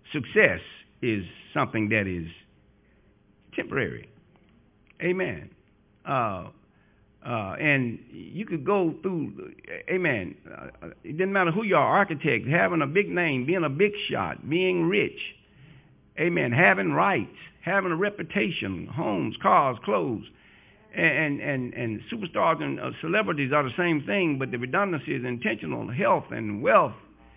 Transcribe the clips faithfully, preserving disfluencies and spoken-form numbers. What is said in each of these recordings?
success is something that is temporary. Amen. Uh, uh, and you could go through, amen, uh, it doesn't matter who you are, architect, having a big name, being a big shot, being rich, amen, having rights, having a reputation, homes, cars, clothes, and and, and superstars and uh, celebrities are the same thing, but the redundancy is intentional. Health and wealth,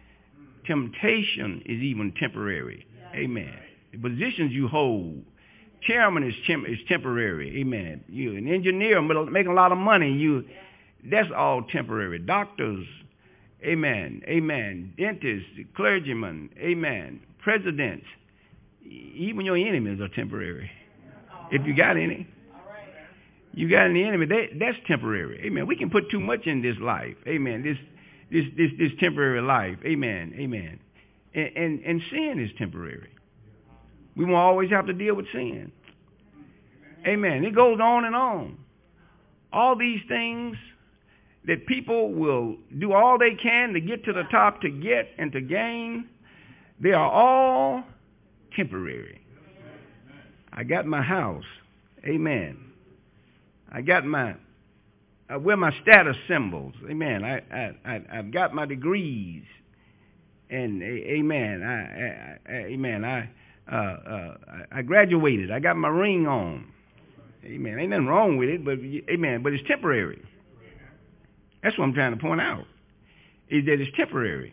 temptation is even temporary. Amen. The positions you hold, chairman is, tem- is temporary. Amen. You an engineer making a lot of money, you that's all temporary. Doctors, amen, amen. Dentists, clergymen, amen. Presidents, even your enemies are temporary. If you got any. You got any enemy, they, that's temporary. Amen. We can put too much in this life. Amen. This this this this temporary life. Amen. Amen. And and, and sin is temporary. We won't always have to deal with sin. Amen. It goes on and on. All these things that people will do all they can to get to the top, to get and to gain, they are all temporary. I got my house. Amen. I got my, I wear my status symbols. Amen. I, I, I, I've got my degrees. And, amen. I, I, I amen. I, uh, uh, I graduated. I got my ring on. Amen. Ain't nothing wrong with it, but, amen. But it's temporary. That's what I'm trying to point out. Is that it's temporary.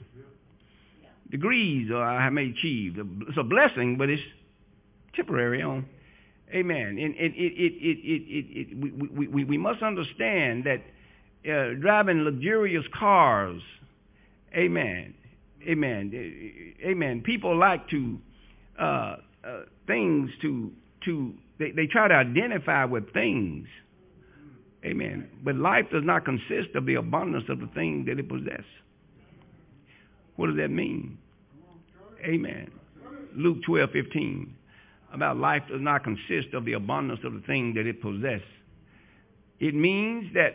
Degrees I may achieve. It's a blessing, but it's temporary on. Amen. And it, it, it, it, it, it, it, we, we, we must understand that uh, driving luxurious cars, amen, amen, amen. People like to uh, uh, things to to they, they try to identify with things, amen. But life does not consist of the abundance of the things that it possesses. What does that mean? Amen. Luke twelve fifteen. About life does not consist of the abundance of the thing that it possesses. It means that,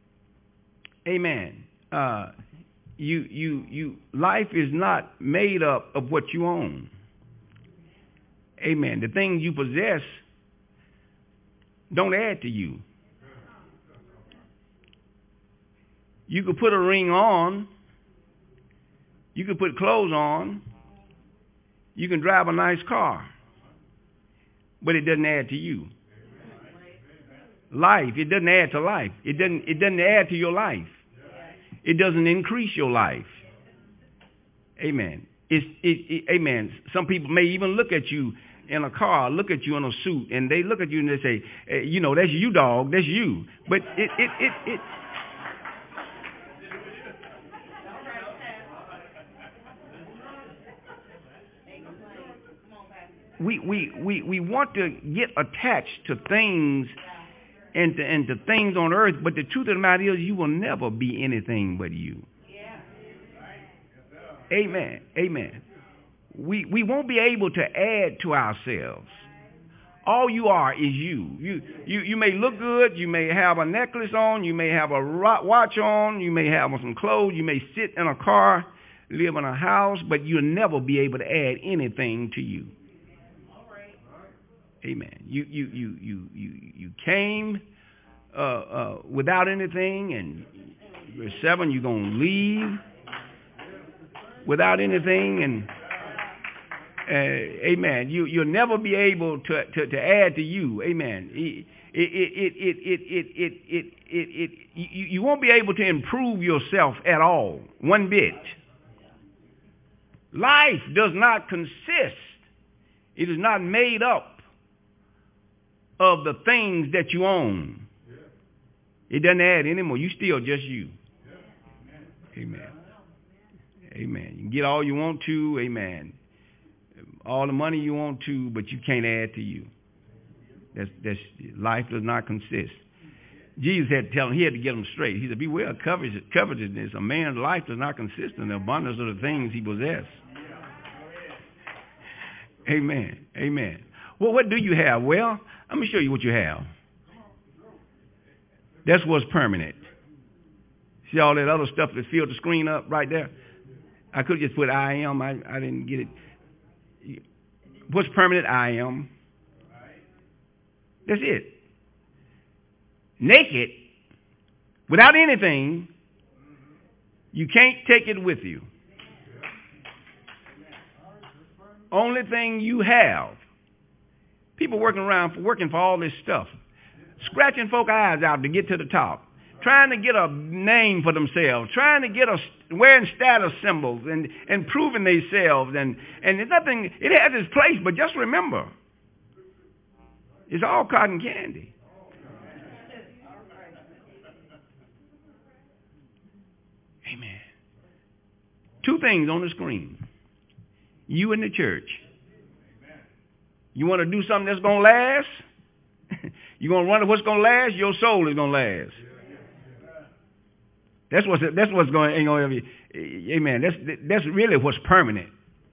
amen, uh, you, you, you, life is not made up of what you own. Amen. The things you possess don't add to you. You could put a ring on. You could put clothes on. You can drive a nice car. But it doesn't add to you. Life, it doesn't add to life. It doesn't, it doesn't add to your life. It doesn't increase your life. Amen. It's, it, it, amen. Some people may even look at you in a car, look at you in a suit, and they look at you and they say, hey, you know, that's you, dog. That's you. But it, it, it, it, We, we, we, we want to get attached to things and to, and to things on earth, but the truth of the matter is you will never be anything but you. Amen. Amen. We, we won't be able to add to ourselves. All you are is you. You, you. you may look good. You may have a necklace on. You may have a watch on. You may have some clothes. You may sit in a car, live in a house, but you'll never be able to add anything to you. Amen. You you you you you you came uh, uh, without anything, and verse seven, you're gonna leave without anything, and uh, amen. You you'll never be able to, to, to add to you. Amen. It it it it it it it it, it, it you, you won't be able to improve yourself at all, one bit. Life does not consist. It is not made up of the things that you own. It doesn't add anymore. You still just you. Amen. Amen. You can get all you want to. Amen. All the money you want to, but you can't add to you. That's, that's, life does not consist. Jesus had to tell him, he had to get them straight. He said, beware of covetousness. A man's life does not consist in the abundance of the things he possesses. Amen. Amen. Well, what do you have? Well, let me show you what you have. That's what's permanent. See all that other stuff that filled the screen up right there? I could just put I am. I, I didn't get it. What's permanent? I am. That's it. Naked, without anything, you can't take it with you. Only thing you have. People working around, working for all this stuff. Scratching folk eyes out to get to the top. Trying to get a name for themselves. Trying to get a, wearing status symbols and, and proving themselves. And, and it's nothing, it has its place, but just remember, it's all cotton candy. Amen. Two things on the screen. You and the church. You want to do something that's going to last? You going to wonder what's going to last? Your soul is going to last. That's what's that's what's going. Ain't going to. Amen. That's that's really what's permanent.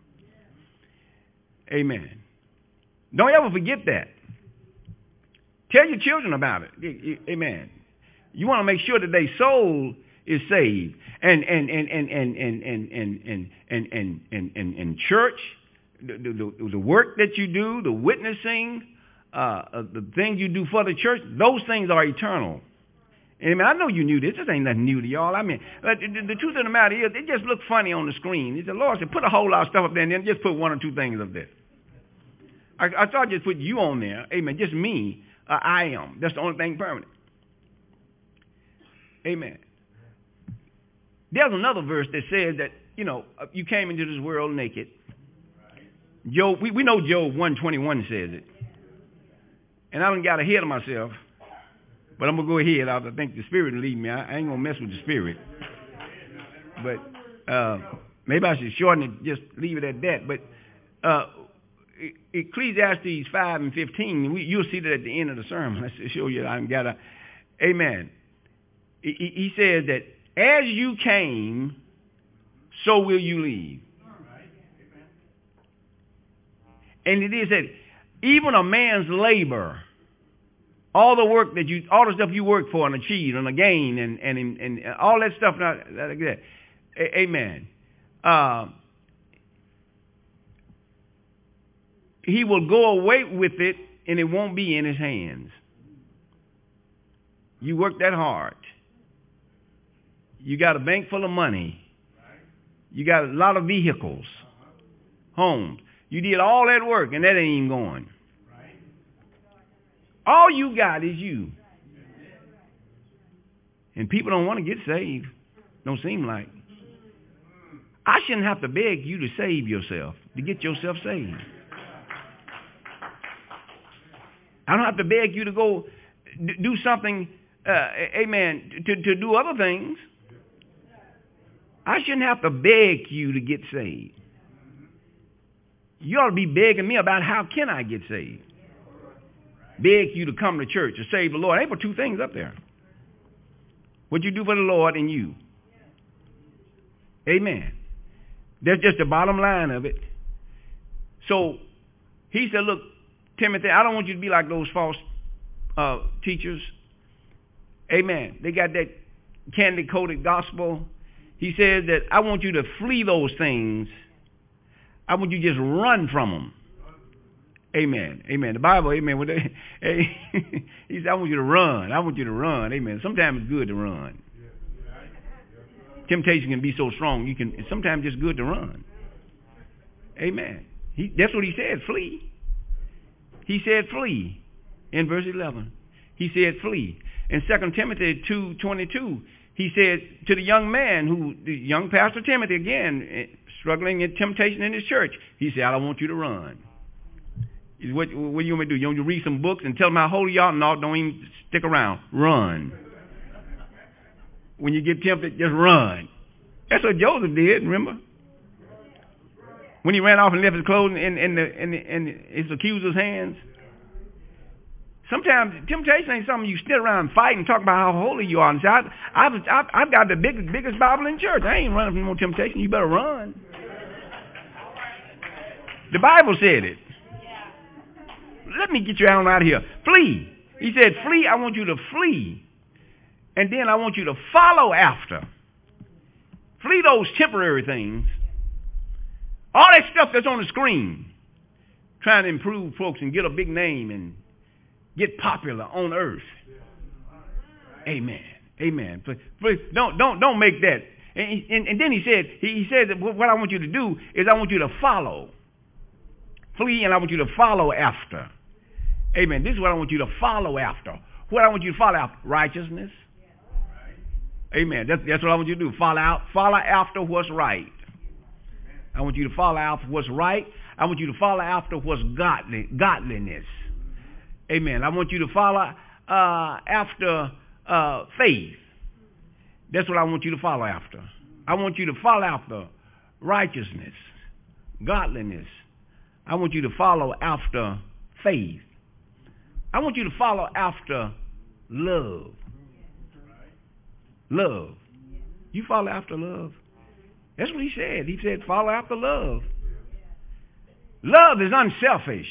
Amen. Don't ever forget that. Tell your children about it. Amen. You want to make sure that their soul is saved. And and and and and and and and and and and and, and, and church, the, the, the work that you do, the witnessing, uh, the things you do for the church, those things are eternal. And I know you knew this. This ain't nothing new to y'all. I mean, uh, the, the truth of the matter is, it just looked funny on the screen. He said, Lord said, put a whole lot of stuff up there and then just put one or two things up there. I, I thought I'd just put you on there. Amen. Just me. Uh, I am. That's the only thing permanent. Amen. There's another verse that says that, you know, you came into this world naked. Job, we, we know Job one twenty-one says it. And I done got ahead of myself. But I'm going to go ahead. I think the Spirit will lead me. I ain't going to mess with the Spirit. But uh, maybe I should shorten it, just leave it at that. But uh, Ecclesiastes five and fifteen, we, you'll see that at the end of the sermon. Let's show you. I've got a, amen. He, he says that as you came, so will you leave. And it is that even a man's labor, all the work that you, all the stuff you work for and achieve and gain and, and, and, and all that stuff, like that. Amen. Uh, he will go away with it and it won't be in his hands. You work that hard. You got a bank full of money. You got a lot of vehicles, homes. You did all that work and that ain't even going. All you got is you. And people don't want to get saved. Don't seem like. I shouldn't have to beg you to save yourself, to get yourself saved. I don't have to beg you to go do something, uh, amen, to, to do other things. I shouldn't have to beg you to get saved. You ought to be begging me about how can I get saved. Beg you to come to church to save the Lord. I ain't put two things up there. What you do for the Lord and you. Amen. That's just the bottom line of it. So he said, look, Timothy, I don't want you to be like those false uh, teachers. Amen. They got that candy-coated gospel. He says that I want you to flee those things. I want you to just run from them. Amen. Amen. The Bible, amen. When they, hey, he said, I want you to run. I want you to run. Amen. Sometimes it's good to run. Temptation can be so strong. You can. It's sometimes just good to run. Amen. He, that's what he said. Flee. He said flee in verse eleven. He said flee. In Second Timothy two twenty-two, he said to the young man who, the young Pastor Timothy, again, struggling in temptation in his church, he said, I don't want you to run. What, what do you want me to do? You want me to read some books and tell them how holy you are? No, don't even stick around. Run. When you get tempted, just run. That's what Joseph did, remember? When he ran off and left his clothes in, in, the, in, the, in his accuser's hands. Sometimes temptation ain't something you sit around and fight and talk about how holy you are. And say, I, I've, I've, I've got the biggest, biggest Bible in church. I ain't running from no temptation. You better run. The Bible said it. Let me get you out of here. Flee. He said, flee. I want you to flee. And then I want you to follow after. Flee those temporary things. All that stuff that's on the screen. trying to improve folks and get a big name and get popular on earth. Amen. Amen. But, but don't don't don't make that. And, and, and then he said he, he said that what I want you to do is I want you to follow, flee, and I want you to follow after. Amen. This is what I want you to follow after. What I want you to follow after: righteousness. Amen. That's that's what I want you to do. Follow out. Follow after what's right. I want you to follow after what's right. I want you to follow after what's godly, godliness. Amen. I want you to follow uh, after uh, faith. That's what I want you to follow after. I want you to follow after righteousness, godliness. I want you to follow after faith. I want you to follow after love. Love. You follow after love. That's what he said. He said follow after love. Love is unselfish.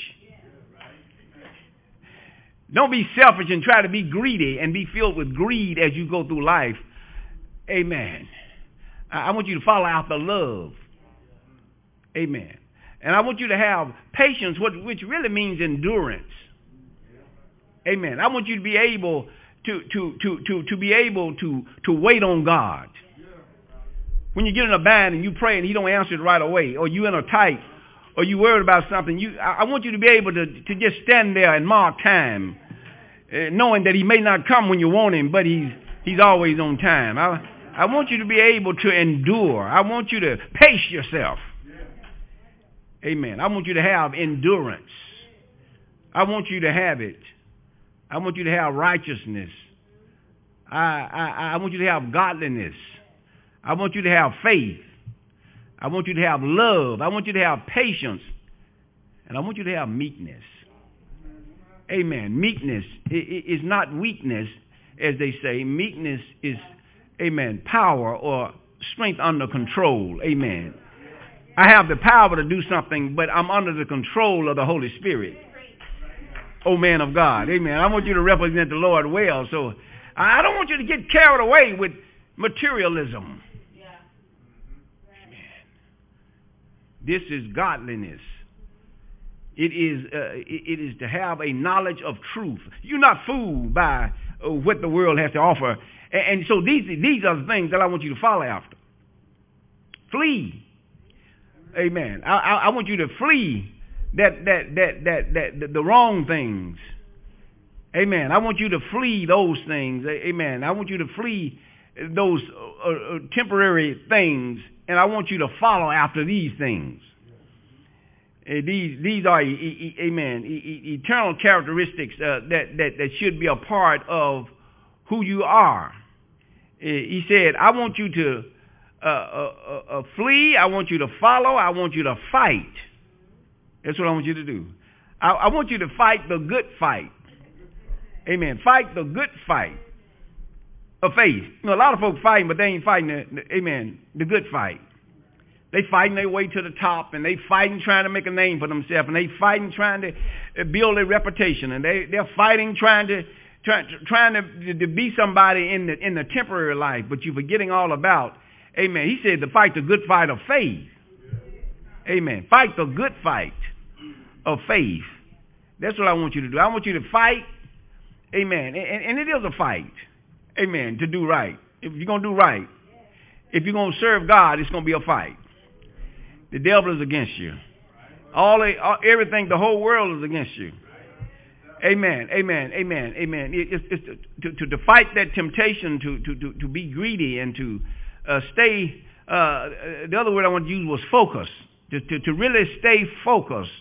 Don't be selfish and try to be greedy and be filled with greed as you go through life. Amen. I want you to follow after love. Amen. And I want you to have patience, which really means endurance. Amen. I want you to be able to to to to, to be able to, to wait on God. When you get in a bind and you pray and he don't answer it right away, or you in a tight, or you worried about something, you I, I want you to be able to, to just stand there and mark time, uh, knowing that he may not come when you want him, but he's he's always on time. I, I want you to be able to endure. I want you to pace yourself. Amen. I want you to have endurance. I want you to have it. I want you to have righteousness. I, I, I want you to have godliness. I want you to have faith. I want you to have love. I want you to have patience. And I want you to have meekness. Amen. Meekness is not weakness, as they say. Meekness is, amen, power or strength under control. Amen. I have the power to do something, but I'm under the control of the Holy Spirit. Oh, man of God. Amen. I want you to represent the Lord well. So I don't want you to get carried away with materialism. Amen. This is godliness. It is uh, it is to have a knowledge of truth. You're not fooled by uh, what the world has to offer. And, and so these these are the things that I want you to follow after. Flee. Amen. I, I, I want you to flee that that that that that the, the wrong things. Amen. I want you to flee those things. Amen. I want you to flee those uh, uh, temporary things, and I want you to follow after these things. Uh, these these are, e- e- amen, e- eternal characteristics uh, that, that, that should be a part of who you are. Uh, he said, I want you to uh, uh, uh, flee, I want you to follow, I want you to fight. That's what I want you to do. I, I want you to fight the good fight. Amen. Fight the good fight of faith. You know, a lot of folks fighting, but they ain't fighting, the, the, amen, the good fight. They fighting their way to the top, and they fighting trying to make a name for themselves, and they fighting trying to build a reputation, and they they're fighting trying to trying trying to, to be somebody in the in the temporary life, but you're forgetting all about. Amen. He said to fight the good fight of faith. Amen. Fight the good fight of faith. That's what I want you to do. I want you to fight. Amen. And, and it is a fight. Amen. To do right. If you're gonna do right, if you're gonna serve God, it's gonna be a fight. The devil is against you. All, all everything, the whole world is against you. Amen, amen, amen, amen. It, it's, it's to, to, to fight that temptation to, to, to, to be greedy and to uh, stay, uh, the other word I want to use was focus. To, to, to really stay focused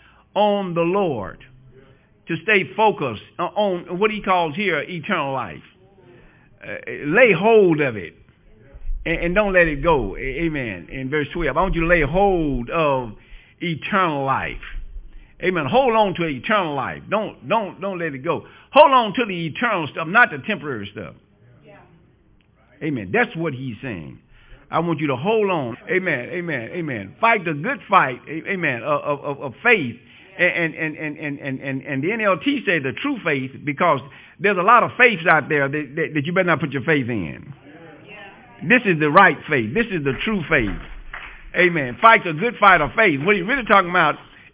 on the Lord. To stay focused on what he calls here eternal life. Uh, lay hold of it. And don't let it go. Amen. In verse twelve, I want you to lay hold of eternal life. Amen. Hold on to eternal life. Don't don't don't let it go. Hold on to the eternal stuff, not the temporary stuff. Yeah. Amen. That's what he's saying. I want you to hold on. Amen. Amen. Amen. Fight the good fight. Amen. Of of, of faith. And and, and, and, and, and and the N L T say the true faith, because there's a lot of faiths out there that, that, that you better not put your faith in. This is the right faith. This is the true faith. Amen. Fight the good fight of faith. What he's really talking about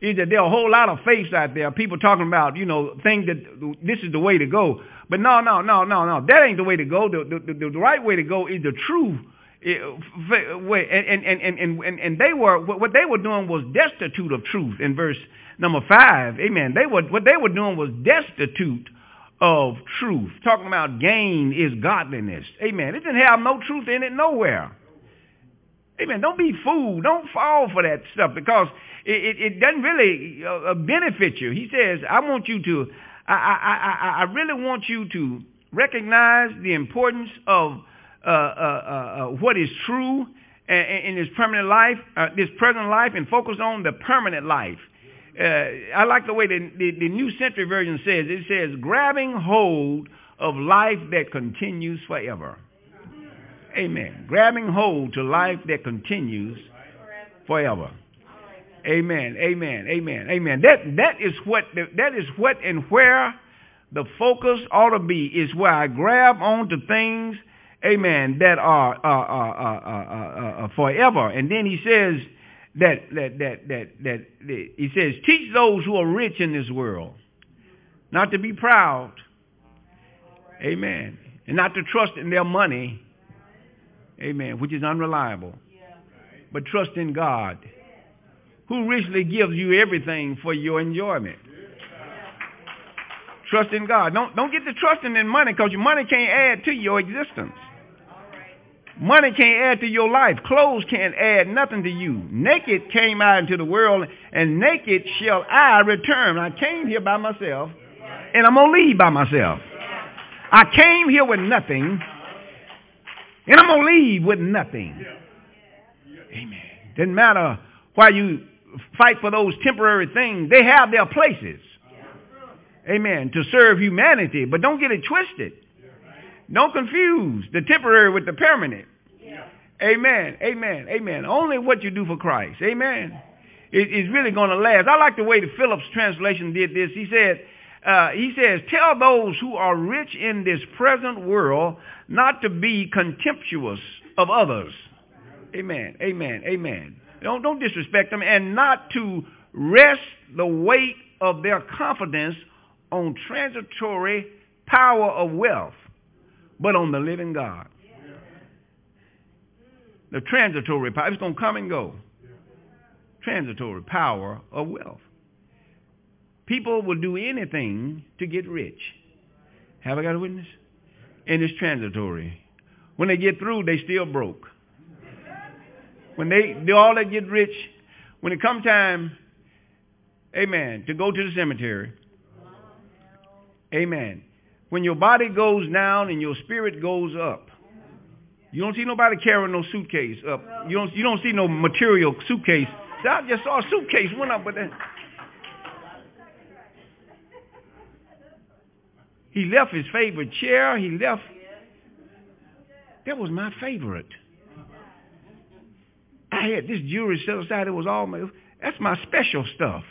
is that there are a whole lot of faiths out there. People talking about, you know, think that this is the way to go. But no, no, no, no, no. That ain't the way to go. The, the, the, the right way to go is the true way. And, and, and, and, and they were, what they were doing was destitute of truth in verse number five. Amen. They were, what they were doing was destitute of truth. Talking about gain is godliness. Amen. It didn't have no truth in it nowhere. Amen. Don't be fooled. Don't fall for that stuff because it, it, it doesn't really uh, benefit you. He says, I want you to, I, I, I, I really want you to recognize the importance of uh, uh, uh, what is true in, in this permanent life, uh, this present life, and focus on the permanent life. Uh, I like the way the, the, the New Century Version says, it says, grabbing hold of life that continues forever. Amen. Grabbing hold to life that continues forever. Amen. Amen. Amen. Amen. That that is what that is what and where the focus ought to be. Is where I grab onto things, amen, that are uh, uh, uh, uh, uh, forever. And then he says that that that that that, that he says, teach those who are rich in this world not to be proud. Amen. And not to trust in their money. Amen, which is unreliable. But trust in God, who richly gives you everything for your enjoyment. Trust in God. Don't, don't get to trusting in money because your money can't add to your existence. Money can't add to your life. Clothes can't add nothing to you. Naked came out into the world, and naked shall I return. I came here by myself, and I'm going to leave by myself. I came here with nothing, and I'm going to leave with nothing. Amen. Doesn't matter why you fight for those temporary things. They have their places. Amen. To serve humanity. But don't get it twisted. Don't confuse the temporary with the permanent. Amen. Amen. Amen. Only what you do for Christ. Amen. It, it's really going to last. I like the way the Phillips translation did this. He said, Uh, he says, tell those who are rich in this present world not to be contemptuous of others. Amen, amen, amen. Don't, don't disrespect them, and not to rest the weight of their confidence on transitory power of wealth, but on the living God. The transitory power, it's going to come and go. Transitory power of wealth. People will do anything to get rich. Have I got a witness? And it's transitory. When they get through, they still broke. When they do all that get rich, when it comes time, amen, to go to the cemetery, amen, when your body goes down and your spirit goes up, you don't see nobody carrying no suitcase up. You don't, you don't see no material suitcase. I just saw a suitcase went up with that. He left his favorite chair. He left. That was my favorite. I had this jewelry set aside. It was all my, that's my special stuff.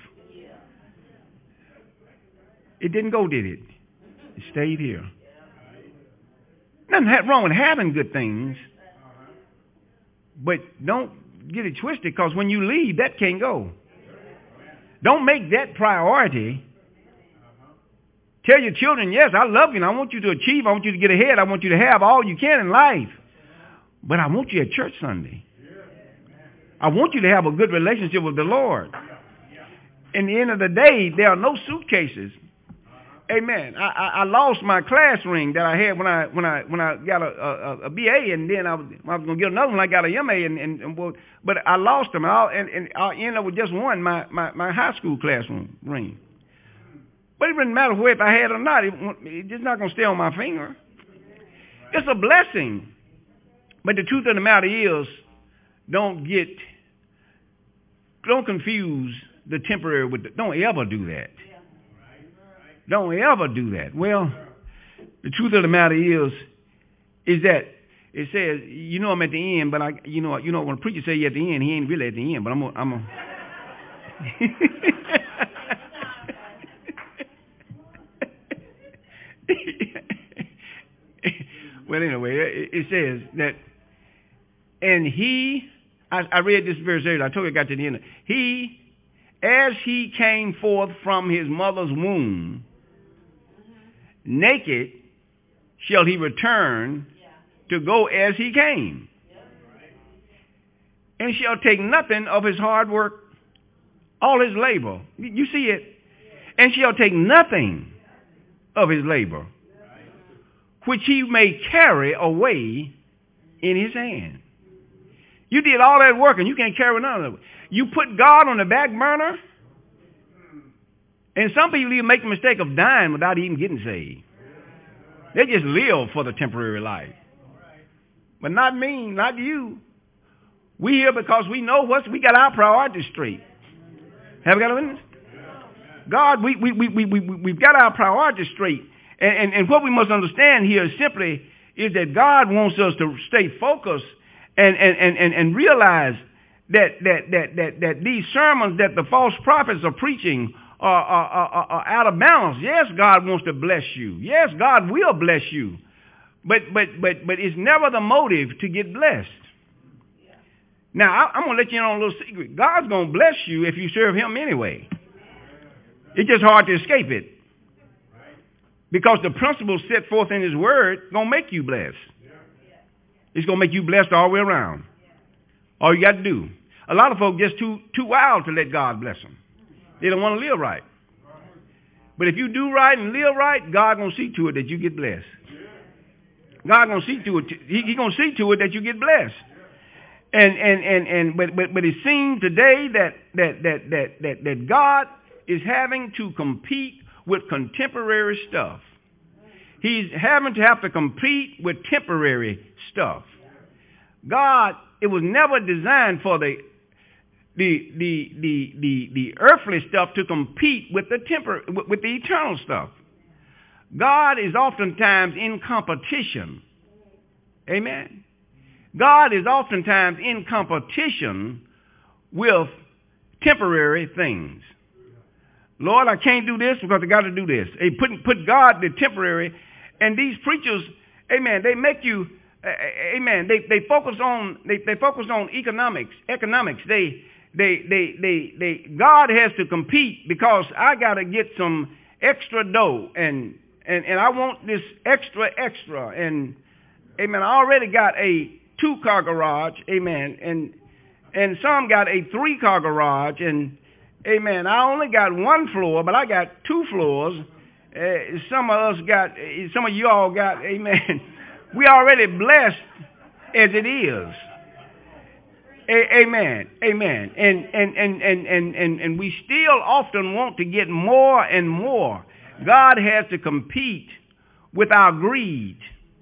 It didn't go, did it? It stayed here. Nothing wrong with having good things. But don't get it twisted, because when you leave, that can't go. Don't make that priority. Tell your children, yes, I love you and I want you to achieve. I want you to get ahead. I want you to have all you can in life. But I want you at church Sunday. I want you to have a good relationship with the Lord. In the end of the day, there are no suitcases. Amen. I, I, I lost my class ring that I had when I when I when I got a, a, a B A, and then I was, I was going to get another one. I got a M A, and, and, and but I lost them. And, and, and I ended up with just one, my, my, my high school classroom ring. But it didn't matter whether I had it or not. It, it's just not going to stay on my finger. It's a blessing. But the truth of the matter is, don't get, don't confuse the temporary with the, don't ever do that. Don't ever do that. Well, the truth of the matter is, is that it says, you know, I'm at the end, but I, you know, you know, when a preacher say you at the end, he ain't really at the end. But I'm, gonna, I'm. Gonna well, anyway, it, it says that, and he, I, I read this verse earlier. I told you I got to the end. He as he came forth from his mother's womb, naked shall he return to go as he came, and shall take nothing of his hard work, all his labor. You see it? And shall take nothing of his labor, which he may carry away in his hand. You did all that work and you can't carry none of it. You put God on the back burner, and some people even make the mistake of dying without even getting saved. They just live for the temporary life. But not me, not you. We here because we know what's, we got our priorities straight. Have we got a witness? God, we, we, we, we, we, we've got our priorities straight. And, and, and what we must understand here is simply is that God wants us to stay focused and, and, and, and, and realize that, that, that, that, that these sermons that the false prophets are preaching are, are, are, are out of balance. Yes, God wants to bless you. Yes, God will bless you. But, but, but, but it's never the motive to get blessed. Now, I, I'm going to let you in on a little secret. God's going to bless you if you serve him anyway. It's just hard to escape it. Because the principles set forth in his word going to make you blessed. It's going to make you blessed all the way around. All you got to do. A lot of folks just too too wild to let God bless them. They don't want to live right. But if you do right and live right, God going to see to it that you get blessed. God going to see to it. He, he going to see to it that you get blessed. And and and and but but but it seems today that that that that that that God is having to compete with contemporary stuff. He's having to have to compete with temporary stuff. God, it was never designed for the the the the the, the earthly stuff to compete with the tempor with, with the eternal stuff. God is oftentimes in competition. Amen. God is oftentimes in competition with temporary things. Lord, I can't do this because I got to do this. They put, put God the temporary, and these preachers, amen, they make you, uh, amen, they, they focus on, they, they focus on economics, economics. They, they, they, they, they, God has to compete because I got to get some extra dough, and, and, and I want this extra, extra, and, amen, I already got a two-car garage, amen, and, and some got a three-car garage, and, amen, I only got one floor, but I got two floors. Uh, some of us got, some of you all got, amen. We already blessed as it is. A- amen, amen. And, and, and, and, and, and, and we still often want to get more and more. God has to compete with our greed.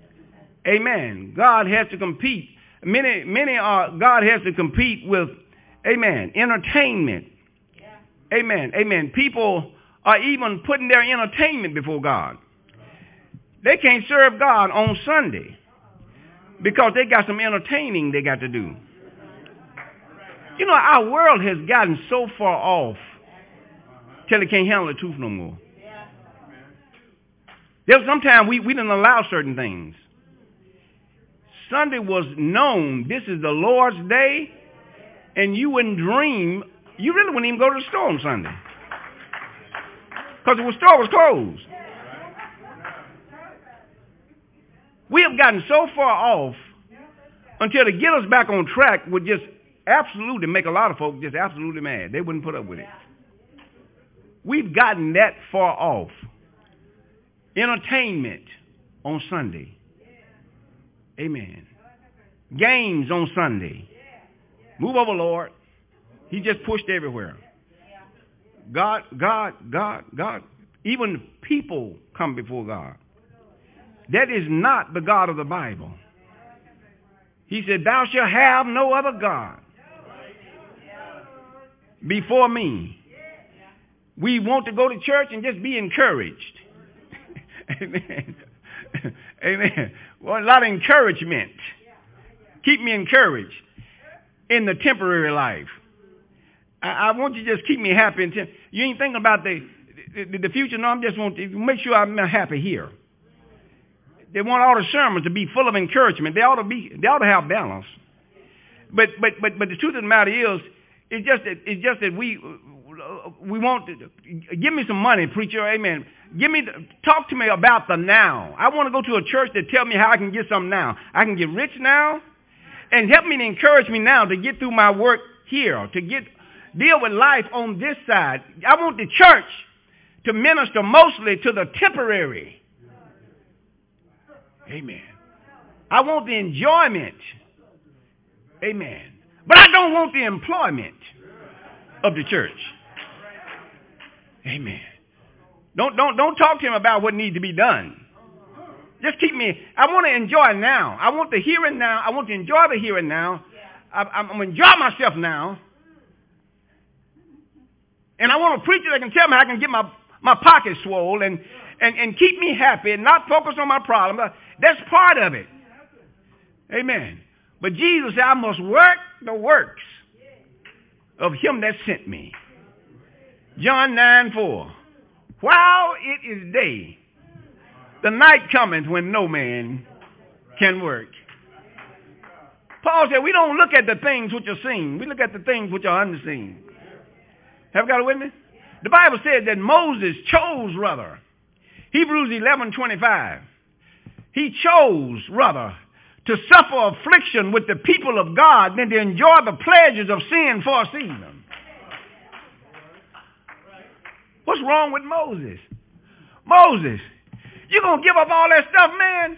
Amen. God has to compete. Many, many are, God has to compete with, amen, entertainment. Amen. Amen. People are even putting their entertainment before God. They can't serve God on Sunday because they got some entertaining they got to do. You know, our world has gotten so far off till it can't handle the truth no more. There's sometimes we, we didn't allow certain things. Sunday was known, this is the Lord's day, and you wouldn't dream. You really wouldn't even go to the store on Sunday because the store was closed. We have gotten so far off until to get us back on track would just absolutely make a lot of folks just absolutely mad. They wouldn't put up with it. We've gotten that far off. Entertainment on Sunday. Amen. Games on Sunday. Move over, Lord. He just pushed everywhere. God, God, God, God. Even people come before God. That is not the God of the Bible. He said, thou shalt have no other God before me. We want to go to church and just be encouraged. Amen. Amen. Well, a lot of encouragement. Keep me encouraged in the temporary life. I, I want you to just keep me happy. And te- you ain't thinking about the, the, the future. No, I'm just want to make sure I'm happy here. They want all the sermons to be full of encouragement. They ought to be. They ought to have balance. But but but but the truth of the matter is, it's just that it's just that we we want to, give me some money, preacher, amen. Give me, talk to me about the now. I want to go to a church that tell me how I can get something now. I can get rich now, and help me to encourage me now to get through my work here, to get deal with life on this side. I want the church to minister mostly to the temporary. Amen. I want the enjoyment. Amen. But I don't want the employment of the church. Amen. Don't, don't, don't talk to him about what needs to be done. Just keep me, I want to enjoy now. I want the here and now. I want to enjoy the here and now. I, I'm, I'm going to enjoy myself now. And I want a preacher that can tell me how I can get my, my pockets swole and, and, and keep me happy and not focus on my problem. That's part of it. Amen. But Jesus said, I must work the works of him that sent me. John nine four. While it is day, the night cometh when no man can work. Paul said, we don't look at the things which are seen. We look at the things which are unseen. Have you got it with me? The Bible said that Moses chose rather. Hebrews eleven twenty-five. He chose rather to suffer affliction with the people of God than to enjoy the pleasures of sin for a season. What's wrong with Moses? Moses, you going to give up all that stuff, man?